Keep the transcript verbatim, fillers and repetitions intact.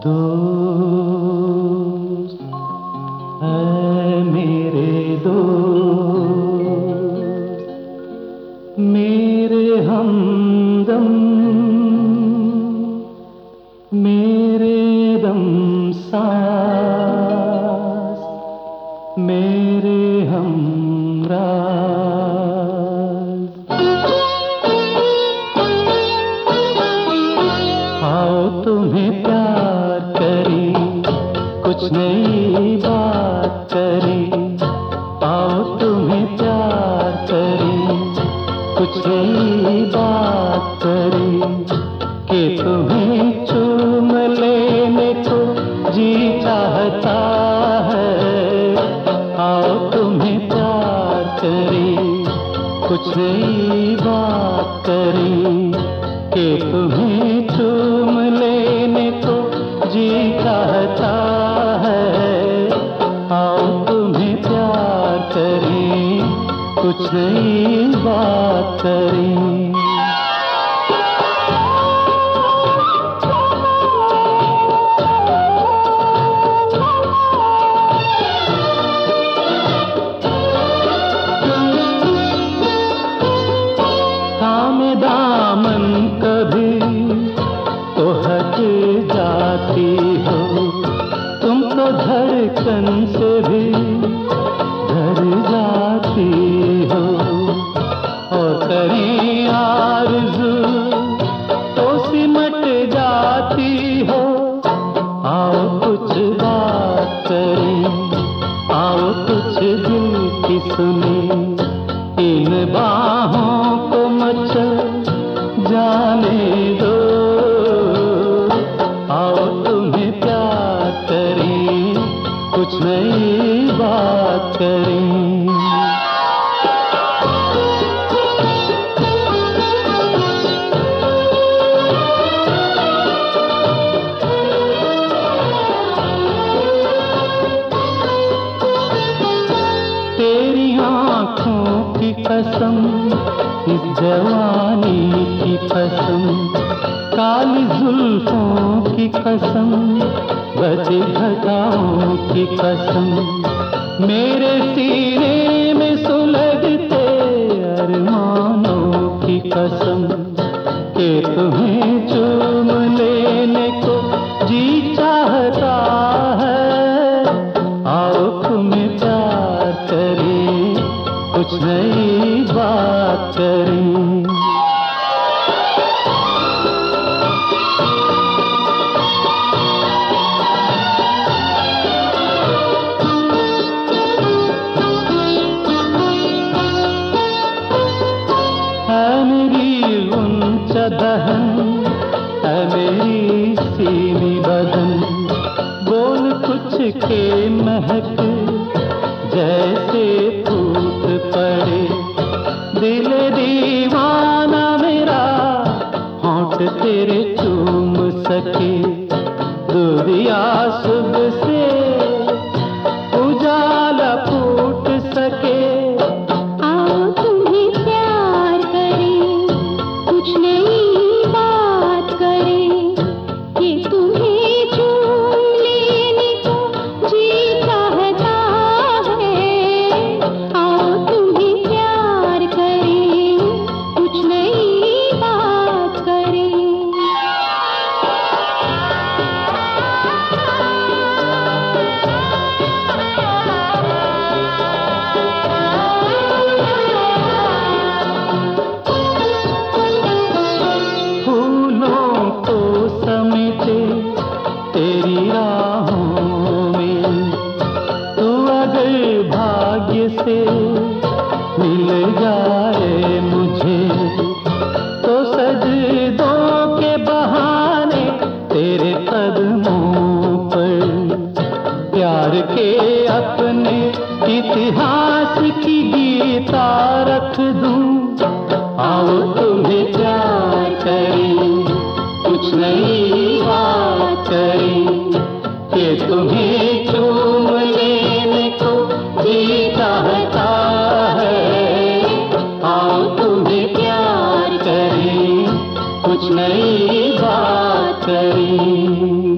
दोस्त है मेरे दोस्त, मेरे हमदम, मेरे दम सांस, मेरे हमराज। आओ तुम्हें प्यार करी, कुछ नई बात करी। आओ तुम्हें प्यार करी, कुछ नई बात करी, कि तुम्हें चूम लेने को जी चाहता है। आओ तुम्हें प्यार करी, कुछ नई बात करी, कि तुम्हें चूम लेने को जी चाहता है। आओ तुम्हें प्यार करी, कुछ नई बात करी। थामे दामन कभी तो हट जाती हो, तुम तो धड़कन से भी डर जाती हो। और करें आरज़ू तो सिमट जाती हो। आओ कुछ बात करें, आओ कुछ दिल की सुने, इन बाहों को मचल जाने दो। आओ तुम्हें प्यार करें, कुछ नई बात करें। तेरी आँखों की कसम, इस जवानी की कसम, काली जुल्फों की कसम, बचे घटाओं की कसम, मेरे सीने में सुलगते अरमानों की कसम, कि तुम्हें चूम लेने को जी चाहता है। आओ तुम्हें प्यार करें, कुछ नई बात करें। है मेरी ऊंचा दहन, है मेरी सीमी बदन, बोल कुछ के महक जैसे फूट पड़े। दिल दीवाना मेरा होंठ तेरे चूम सके, दूरिया सुबह से उजाला फूट सके। आओ तुम्हें प्यार करें, कुछ नई बात करें, कि तुम्हें चूम लेने को जी चाहता है। आओ तुम्हें प्यार करें, कुछ नई बात करें। फूलों को समेटे तेरी राहों में, तू अगर भाग्य से मिल जाए मुझे, तो सजदों के बहाने तेरे कदमों पर प्यार के अपने इतिहास की गीता रख दूं। आओ तुम्हें प्यार करें, कुछ नई बात करें, कि तुम्हें चूम लेने को जी चाहता है। आओ तुम्हें प्यार करें, कुछ नई बात करें।